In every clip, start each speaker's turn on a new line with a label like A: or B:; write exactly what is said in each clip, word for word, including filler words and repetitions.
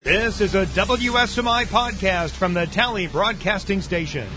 A: This is a W S M I podcast from the Tally Broadcasting Station.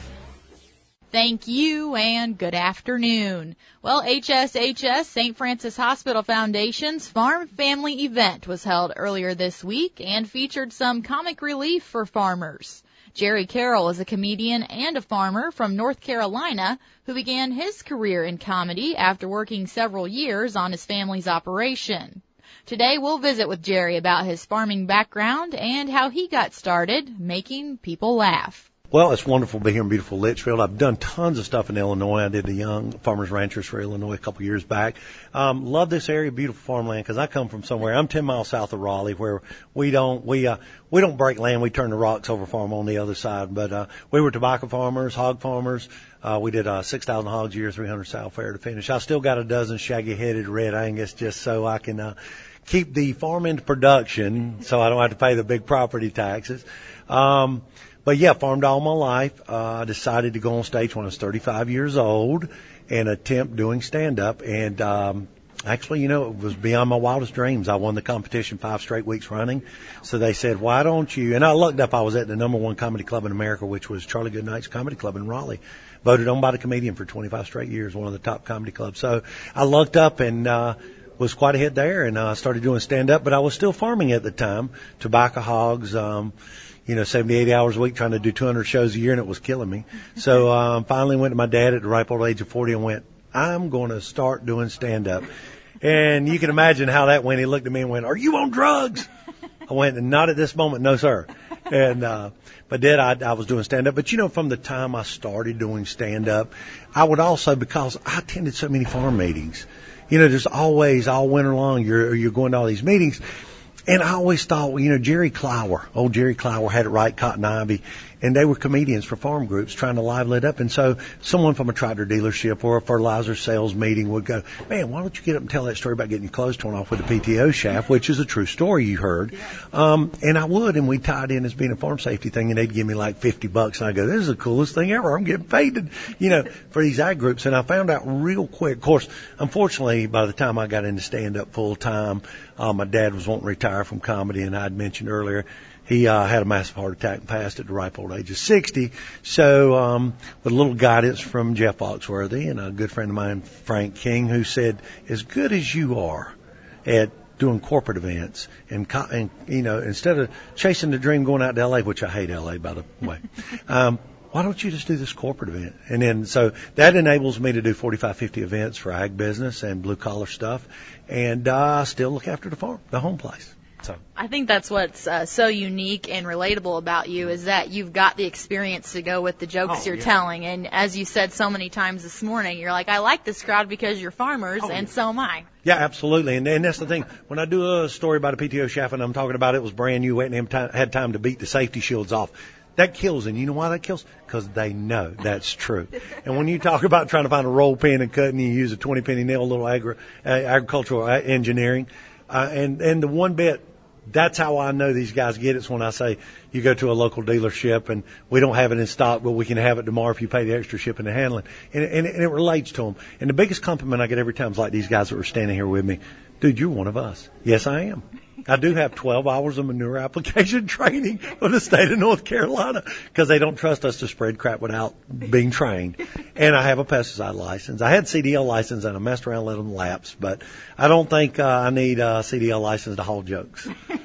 B: Thank you and good afternoon. Well, H S H S Saint Francis Hospital Foundation's Farm Family event was held earlier this week and featured some comic relief for farmers. Jerry Carroll is a comedian and a farmer from North Carolina who began his career in comedy after working several years on his family's operation. Today we'll visit with Jerry about his farming background and how he got started making people laugh.
C: Well, it's wonderful to be here in beautiful Litchfield. I've done tons of stuff in Illinois. I did the Young Farmers Ranchers for Illinois a couple years back. Um, love this area, beautiful farmland, because I come from somewhere. I'm ten miles south of Raleigh, where we don't we uh, we don't break land. We turn the rocks over farm on the other side. But uh, we were tobacco farmers, hog farmers. Uh, we did uh, six thousand hogs a year, three hundred sow fair to finish. I still got a dozen shaggy-headed red Angus just so I can uh, keep the farm into production, so I don't have to pay the big property taxes. Um, But yeah, farmed all my life. Uh, I decided to go on stage when I was thirty-five years old and attempt doing stand-up. And um, actually, you know, it was beyond my wildest dreams. I won the competition five straight weeks running. So they said, why don't you? And I looked up, I was at the number one comedy club in America, which was Charlie Goodnight's Comedy Club in Raleigh. Voted on by the comedian for twenty-five straight years, one of the top comedy clubs. So I looked up and uh, was quite a hit there, and I uh, started doing stand-up. But I was still farming at the time, tobacco hogs, um you know, seventy, eighty hours a week trying to do two hundred shows a year, and it was killing me. So um, finally went to my dad at the ripe old age of forty and went, I'm going to start doing stand-up. And you can imagine how that went. He looked at me and went, are you on drugs? I went, not at this moment, no, sir. And uh, but then I, I was doing stand-up. But, you know, from the time I started doing stand-up, I would also, because I attended so many farm meetings, you know, there's always, all winter long, you're, you're going to all these meetings. And I always thought, well, you know, Jerry Clower, old Jerry Clower had it right, Cotton Ivy, and they were comedians for farm groups trying to liven it up. And so someone from a tractor dealership or a fertilizer sales meeting would go, man, why don't you get up and tell that story about getting your clothes torn off with a P T O shaft, which is a true story you heard. Um, and I would, and we tied in as being a farm safety thing, and they'd give me like fifty bucks. And I go, this is the coolest thing ever. I'm getting paid, to, you know, for these ag groups. And I found out real quick. Of course, unfortunately, by the time I got into stand-up full time, uh, my dad was wanting to retire from comedy, and I'd mentioned earlier, he uh, had a massive heart attack and passed at the ripe old age of sixty. So um, with a little guidance from Jeff Foxworthy and a good friend of mine, Frank King, who said, as good as you are at doing corporate events and, co- and you know, instead of chasing the dream going out to L A, which I hate L A, by the way, um, why don't you just do this corporate event? And then so that enables me to do forty-five, fifty events for ag business and blue-collar stuff, and uh, still look after the farm, the home place. So
B: I think that's what's uh, so unique and relatable about you is that you've got the experience to go with the jokes
C: oh,
B: you're
C: yeah.
B: telling. And as you said so many times this morning, you're like, I like this crowd because you're farmers,
C: oh,
B: and
C: yeah.
B: so am I.
C: Yeah, absolutely. And, and that's the thing. When I do a story about a P T O shaft and I'm talking about it was brand new, waiting and had time to beat the safety shields off, that kills. And you know why that kills? Because they know that's true. And when you talk about trying to find a roll pin and cut and you use a twenty penny nail, a little agri- uh, agricultural engineering, uh, and, and the one bit, that's how I know these guys get it. It's when I say you go to a local dealership and we don't have it in stock, but we can have it tomorrow if you pay the extra shipping and handling. And, and, and it relates to them. And the biggest compliment I get every time is like these guys that were standing here with me. Dude, you're one of us. Yes, I am. I do have twelve hours of manure application training for the state of North Carolina because they don't trust us to spread crap without being trained. And I have a pesticide license. I had C D L license and I messed around and let them lapse, but I don't think uh, I need a C D L license to haul jokes.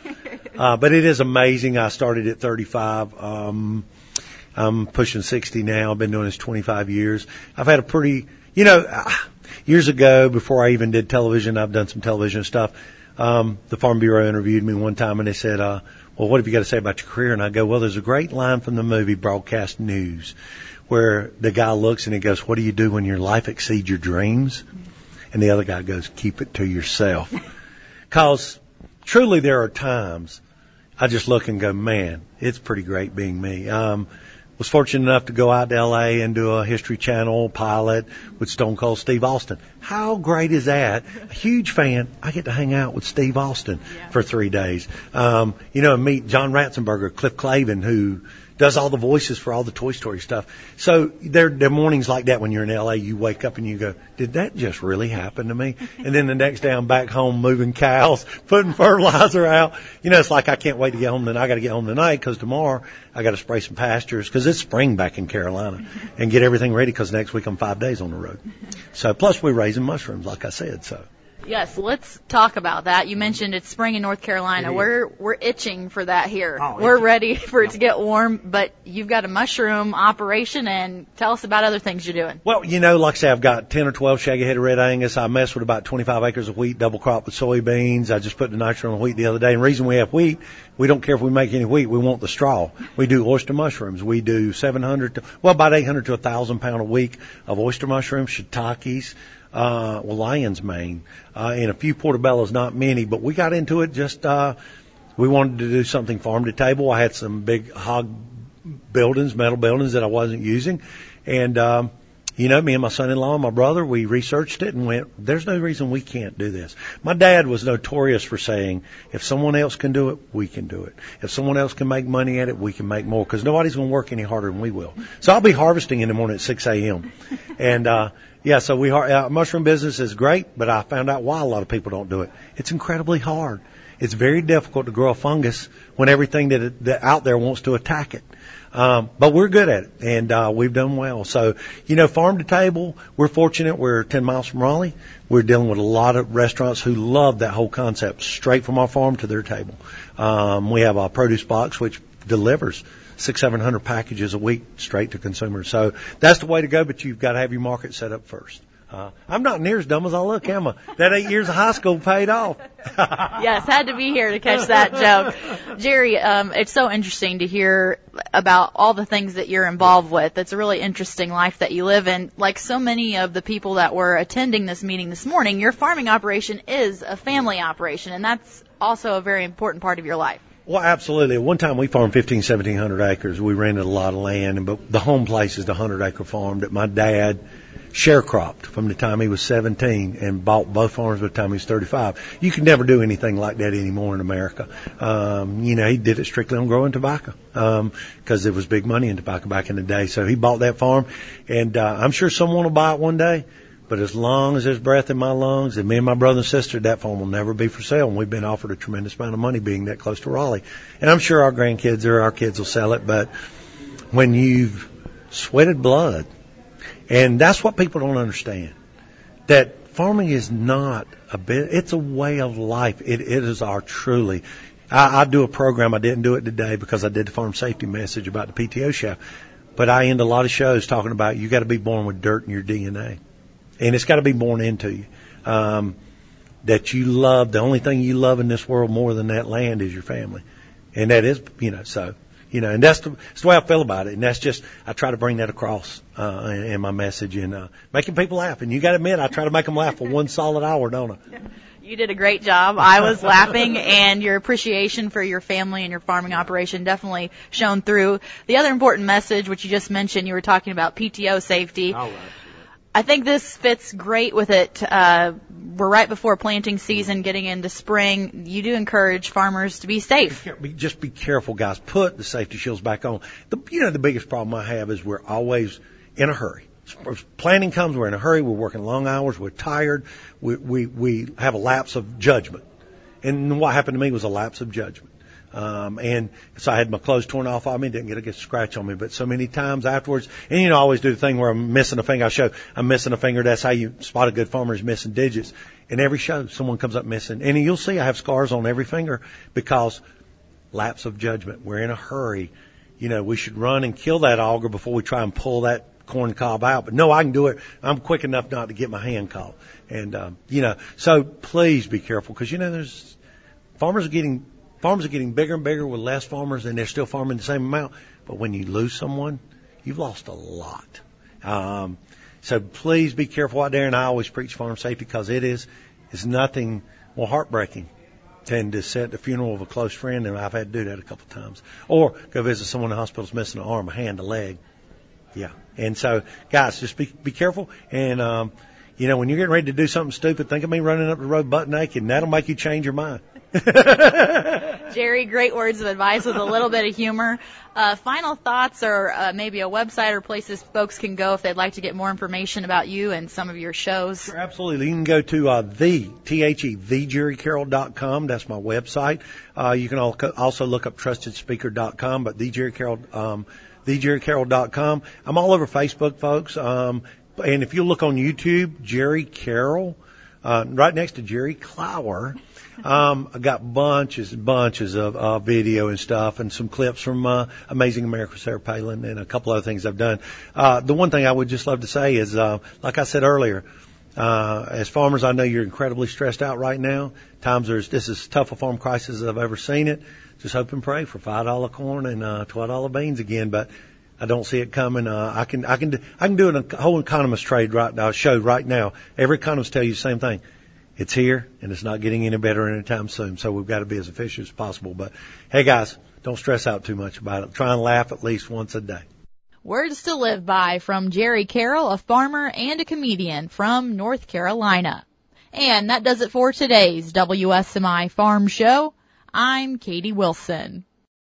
C: Uh, but it is amazing. I started at thirty-five. Um, I'm pushing sixty now. I've been doing this twenty-five years. I've had a pretty, you know, years ago before I even did television, I've done some television stuff. Um, the Farm Bureau interviewed me one time and they said, uh, well, what have you got to say about your career? And I go, well, there's a great line from the movie Broadcast News where the guy looks and he goes, what do you do when your life exceeds your dreams? And the other guy goes, keep it to yourself. Cause truly there are times I just look and go, man, it's pretty great being me. Um, was fortunate enough to go out to L A and do a History Channel pilot with Stone Cold Steve Austin. How great is that? A huge fan. I get to hang out with Steve Austin yeah. for three days. Um, you know, meet John Ratzenberger, Cliff Clavin, who does all the voices for all the Toy Story stuff. So there, there are mornings like that when you're in L A. You wake up and you go, did that just really happen to me? And then the next day I'm back home moving cows, putting fertilizer out. You know, it's like I can't wait to get home. Then I got to get home tonight because tomorrow I got to spray some pastures because it's spring back in Carolina and get everything ready because next week I'm five days on the road. So plus we're raising mushrooms, like I said. So.
B: Yes, let's talk about that. You mentioned it's spring in North Carolina. We're we're itching for that here.
C: Oh,
B: we're ready for it to get warm, but you've got a mushroom operation, and tell us about other things you're doing.
C: Well, you know, like I say, I've got ten or twelve shaggy-headed red Angus. I mess with about twenty-five acres of wheat, double crop with soybeans. I just put the nitrogen on wheat the other day. And the reason we have wheat, we don't care if we make any wheat. We want the straw. We do oyster mushrooms. We do seven hundred to, well, about eight hundred to one thousand pound a week of oyster mushrooms, shiitakes. Uh, well, lion's mane, uh, and a few portobellos, not many, but we got into it just, uh, we wanted to do something farm to table. I had some big hog buildings, metal buildings that I wasn't using. And, um, you know, me and my son-in-law and my brother, we researched it and went, there's no reason we can't do this. My dad was notorious for saying, if someone else can do it, we can do it. If someone else can make money at it, we can make more because nobody's going to work any harder than we will. So I'll be harvesting in the morning at six a.m. And, uh, yeah, so we, uh, mushroom business is great, but I found out why a lot of people don't do it. It's incredibly hard. It's very difficult to grow a fungus when everything that, that out there wants to attack it. Um, but we're good at it, and uh, we've done well. So, you know, farm to table, we're fortunate. We're ten miles from Raleigh. We're dealing with a lot of restaurants who love that whole concept, straight from our farm to their table. Um, we have a produce box which delivers six, seven hundred packages a week straight to consumers. So that's the way to go, but you've got to have your market set up first. Uh, I'm not near as dumb as I look, am I? That eight years of high school paid off.
B: Yes, had to be here to catch that joke. Jerry, um, it's so interesting to hear about all the things that you're involved with. It's a really interesting life that you live in. Like so many of the people that were attending this meeting this morning, your farming operation is a family operation, and that's also a very important part of your life.
C: Well, absolutely. At one time we farmed fifteen, seventeen hundred acres. We rented a lot of land, but the home place is the hundred acre farm that my dad sharecropped from the time he was seventeen and bought both farms by the time he was thirty-five. You can never do anything like that anymore in America. Um, you know, he did it strictly on growing tobacco, um, cause there was big money in tobacco back in the day. So he bought that farm, and, uh, I'm sure someone will buy it one day. But as long as there's breath in my lungs, and me and my brother and sister, that farm will never be for sale. And we've been offered a tremendous amount of money being that close to Raleigh. And I'm sure our grandkids or our kids will sell it. But when you've sweated blood, and that's what people don't understand, that farming is not a bit, it's a way of life. It, it is our truly. I, I do a program. I didn't do it today because I did the farm safety message about the P T O shaft. But I end a lot of shows talking about you got to be born with dirt in your D N A. And it's got to be born into you. Um, that you love, the only thing you love in this world more than that land is your family. And that is, you know, so, you know, and that's the, that's the way I feel about it. And that's just, I try to bring that across, uh, in, in my message and, uh, making people laugh. And you got to admit, I try to make them laugh for one solid hour, don't I?
B: You did a great job. I was laughing, and your appreciation for your family and your farming operation definitely shone through. The other important message, which you just mentioned, you were talking about P T O safety.
C: All right.
B: I think this fits great with it. Uh, we're right before planting season, getting into spring. You do encourage farmers to be safe.
C: Just be careful, guys. Put the safety shields back on. The, you know, the biggest problem I have is we're always in a hurry. Planting comes, we're in a hurry. We're working long hours. We're tired. We, we, we have a lapse of judgment. And what happened to me was a lapse of judgment. Um, and so I had my clothes torn off of me, didn't get a good scratch on me, but so many times afterwards, and you know, I always do the thing where I'm missing a finger. I show I'm missing a finger. That's how you spot a good farmer is missing digits. In every show, someone comes up missing. And you'll see I have scars on every finger because lapse of judgment. We're in a hurry. You know, we should run and kill that auger before we try and pull that corn cob out. But no, I can do it. I'm quick enough not to get my hand caught. And, um, you know, so please be careful because, you know, there's farmers are getting Farms are getting bigger and bigger with less farmers, and they're still farming the same amount. But when you lose someone, you've lost a lot. Um, so please be careful out there. And I always preach farm safety because it is is nothing more heartbreaking than to sit at the funeral of a close friend, and I've had to do that a couple of times. Or go visit someone in the hospital's missing an arm, a hand, a leg. Yeah. And so, guys, just be be careful. And um, you know, when you're getting ready to do something stupid, think of me running up the road butt naked, and that'll make you change your mind.
B: Jerry, great words of advice with a little bit of humor. Uh, final thoughts, or uh, maybe a website or places folks can go if they'd like to get more information about you and some of your shows.
C: Sure, absolutely. You can go to uh, the, T H E, the jerry carroll dot com. That's my website. Uh, you can also look up trusted speaker dot com, but the Jerry Carroll, um, the jerry carroll dot com. I'm all over Facebook, folks. Um, and if you look on YouTube, Jerry Carroll, uh, right next to Jerry Clower. Um, I got bunches and bunches of uh, video and stuff, and some clips from uh, Amazing America with Sarah Palin, and a couple other things I've done. Uh, the one thing I would just love to say is, uh, like I said earlier, uh, as farmers, I know you're incredibly stressed out right now. Times there's this is as tough a farm crisis as I've ever seen it. Just hope and pray for five dollar corn and uh, twelve dollar beans again, but I don't see it coming. Uh, I can I can do, I can do a whole economist trade right now, show right now. Every economist tell you the same thing. It's here, and it's not getting any better anytime soon, so we've got to be as efficient as possible. But, hey, guys, don't stress out too much about it. Try and laugh at least once a day.
B: Words to live by from Jerry Carroll, a farmer and a comedian from North Carolina. And that does it for today's W S M I Farm Show. I'm Katie Wilson.